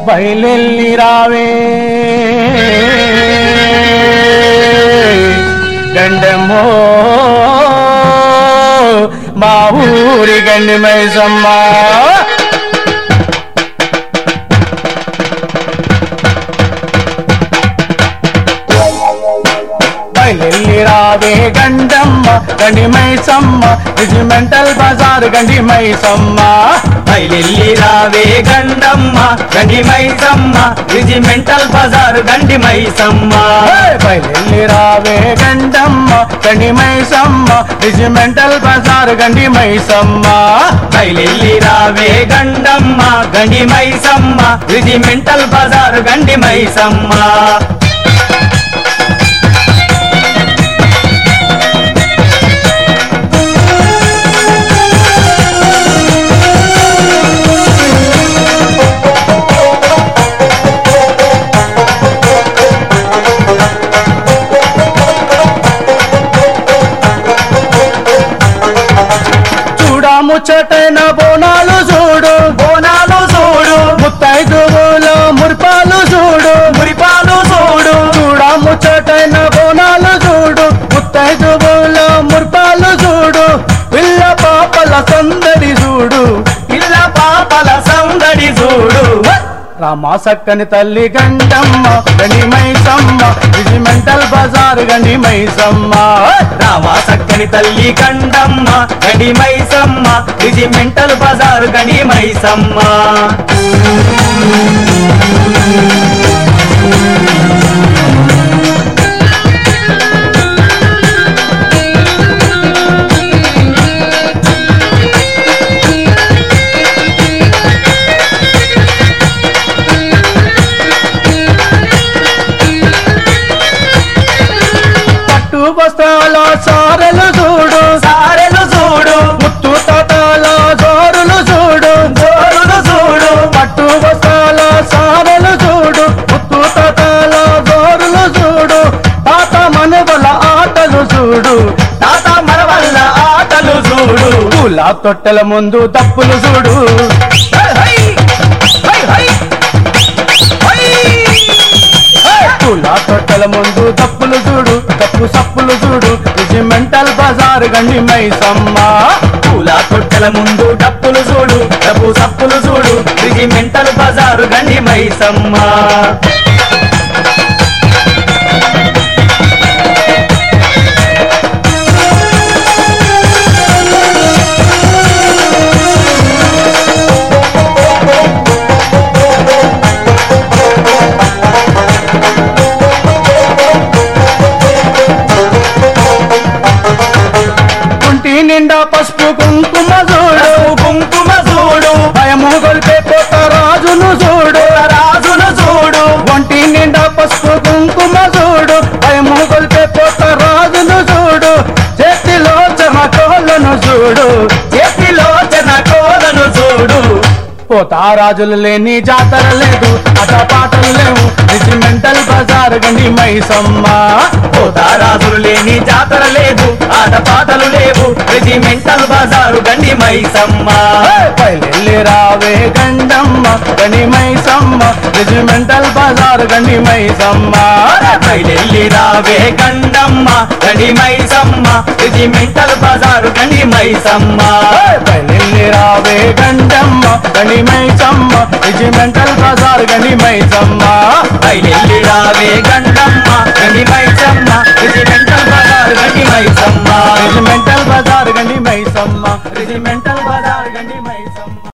బయలెల్లి రావే గండమ్మో మా ఊరి గండి మైసమ్మ బయలెల్లి రావే గండమ్మ గండి మైసమ్మ రెజిమెంటల్ బజార్ గండి మైసమ్మ బయలెల్లి రావే గండమ్మ గండి మైసమ్మ రెజిమెంటల్ బజార్ గండి మైసమ్మ బయలెల్లి రావే గండమ్మ గండి మైసమ్మ రెజిమెంటల్ బజార్ గండి మైసమ్మ బయలెల్లి రావే గండమ్మ గండి మైసమ్మ రెజిమెంటల్ బజార్ గండి మైసమ్మ ముచ్చటైన బోనాలు చూడు బోనాలు చూడు ముత్తైదువులో మురిపాలు చూడు మురిపాలు చూడు చూడా ముచ్చటైన బోనాలు చూడు ముత్తైదువులో మురిపాలు చూడు పిల్ల పాపల సందడి చూడు పిల్ల పాపల సందడి చూడు రామా సక్కని తల్లి గండమ్మ గండి మైసమ్మ రెజిమెంటల్ బజార్ గండి మైసమ్మ రామా సక్కని తల్లి గండమ్మ గండి మైసమ్మ రెజిమెంటల్ బజార్ గండి మైసమ్మ వస్త్రాల సారెలు చూడు సారెలు చూడు ముత్తు తాతాల జోరులు చూడు జోరులు చూడు పట్టు వస్త్రాల సారెలు చూడు ముత్తు తాతాల జోరులు చూడు తాత మనవల ఆటలు చూడు తాత మనవల్ల ఆటలు చూడు పూల తొట్టెల ముందు తప్పులు చూడు పూల తొట్టెల ముందు తప్పులు చూడు తప్పు సప్పులు చూడు రెజిమెంటల్ బజార్ గండి మైసమ్మ పూల తొట్టెల ముందు డప్పులు చూడు డప్పు సప్పులు చూడు రెజిమెంటల్ బజారు గండి మైసమ్మ నిండా పసుపు కుంకుమ చూడు కుంకుమ చూడు భయము గొల్పే పోత రాజును చూడు రాజును చూడు ఒంటి నిండా పసుపు కుంకుమ చూడు భయము గొల్పే పోత రాజును చూడు చేతిలో చెమకోలను చూడు చేతిలో చెనకోలను చూడు పోతారాజులు లేని జాతర లేదు అట పాటలు లేవు రెజిమెంటల్ బజార్ గండి మైసమ్మ పోతారాజులు లేని జాతర లేదు ఆట పాటలు లేవు రెజిమెంటల్ బజారు గండి మైసమ్మ బయలెల్లి రావే గండమ్మ గండి మైసమ్మ రెజిమెంటల్ బజార్ గండి మైసమ్మ బయలెల్లి రావే గండమ్మ గండి మైసమ్మ రెజిమెంటల్ బజారు గండి మైసమ్మ బయలెల్లి రావే గండమ్మ గండి మైసమ్మ రెజిమెంటల్ బజార్ గండి మైసమ్మ బయలెల్లి రావే గండమ్మ గండి మైసమ్మ రెజిమెంటల్ బజారు గండి మైసమ్మ రెజిమెంటల్ బజార్ గండి మైసమ్మ రెజిమెంటల్ బజారు